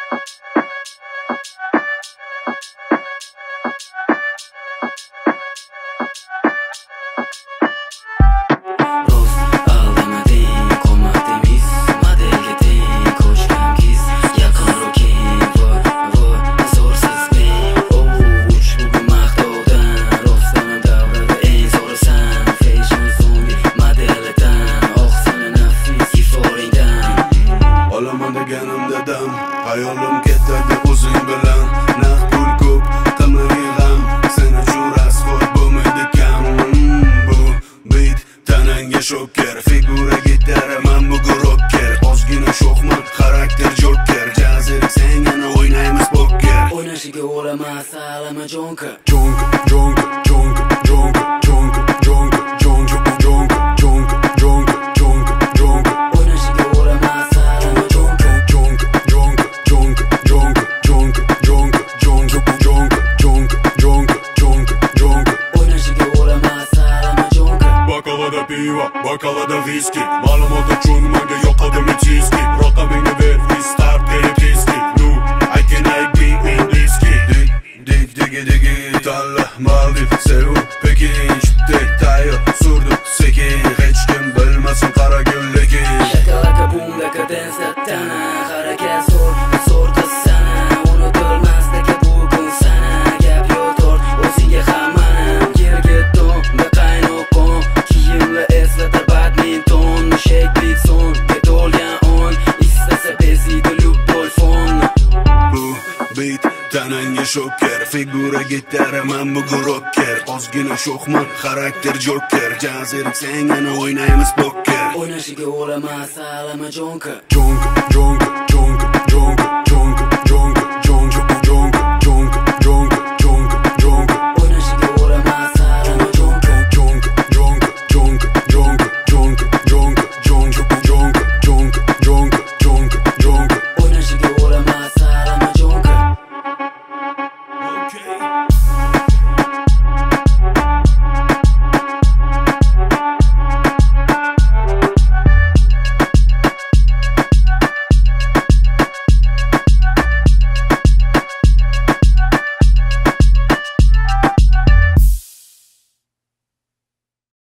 Hayolim ketadi o'zing bilan. Naq pul ko'p, qilmay g'am. Sen uchun rasvoy bo'lmaydi kam. Bu beat tanangga shoker. Figura gitara, men bugun rocker. Ozgina sho'xman, xarakter joker. Jazirik sengani o'ynaymiz poker. O'ynashiga o'laman salama jonka. Jonka, jonka, jonka, jonka, jonka, jonka, jonka, jonka, jonka, jonka, jonka, jonka. O'ynashiga o'laman salama jonka. Jonka, jonka, jonka, jonka, jonka, jonka, jonka, jonka, jonka, jonka, jonka, jonka. O'ynashiga o'laman salama jonka. Bokalada pivo, bokalada viski. Ma'lumot uchun menga yoqadi metiski. Raqamingni ber, start переписки. Ну, I can be Engliski. Dig, digi, digi, tanla, Maldiv, Seul, Pekin, Chipte, Tayo, surdu, sekin. Hech kim bilmasin qara gullekin. Shakalaka bumda kadensa tana. Harakat zo'r qiz sana. Unutilmasdagi bugun sana. Gap yo'q to'rt, o'zingga hammanam. Girgitton, da qaynoqon. Kiyimla eslatar badminton. Shake beat son, to'lgan on. Istasa beziydi любой fon. Bu beat tanangga shoker. Figura gitara, men bugun rocker. Ozgina sho'xman, xarakter joker. Jazirik sengani o'ynaymiz poker. O'ynashiga o'laman salama jonka. Jonka, jonka, jonka, jonka,